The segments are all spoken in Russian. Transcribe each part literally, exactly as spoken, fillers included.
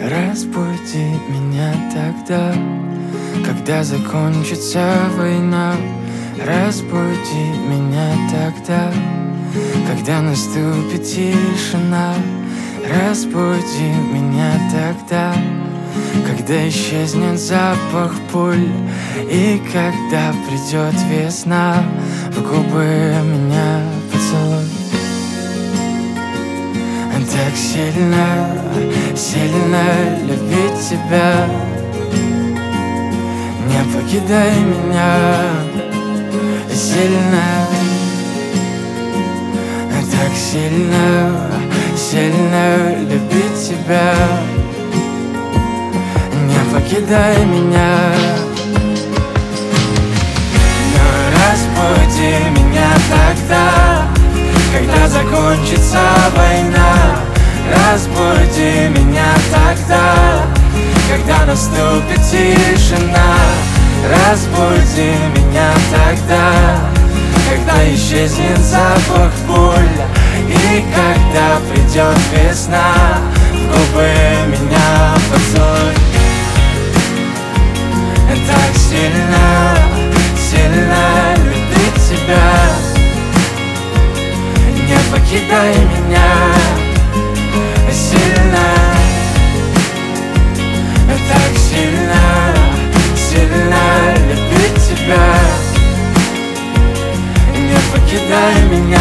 Разбуди меня тогда, когда закончится война. Разбуди меня тогда, когда наступит тишина. Разбуди меня тогда, когда исчезнет запах пуль, и когда придет весна, в губы меня поцелуй. Так сильно, сильно любить тебя. Не покидай меня. Сильно, так сильно, сильно любить тебя. Не покидай меня. Но разбуди меня тогда, когда закончится война. Разбуди меня тогда, когда наступит тишина. Разбуди меня тогда, когда исчезнет запах пуль, и когда придет весна, в губы меня поцелуй. Так сильно, сильно любить тебя. Не покидай меня. Сильно, так сильно, сильно любить тебя. Не покидай меня.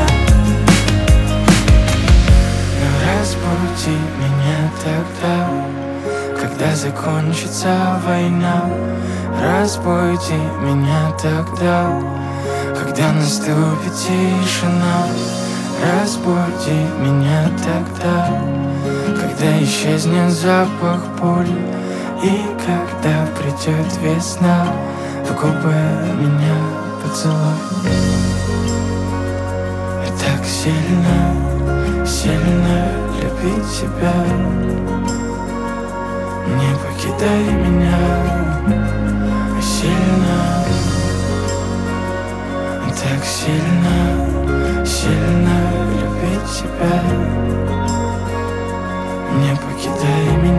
Разбуди меня тогда, когда закончится война. Разбуди меня тогда, когда наступит тишина. Разбуди меня тогда, когда исчезнет запах пуль, и когда придет весна, в губы меня поцелуй. Так сильно, сильно любить тебя. Не покидай меня. Сильно, так сильно, сильно любить тебя. Не покидай меня.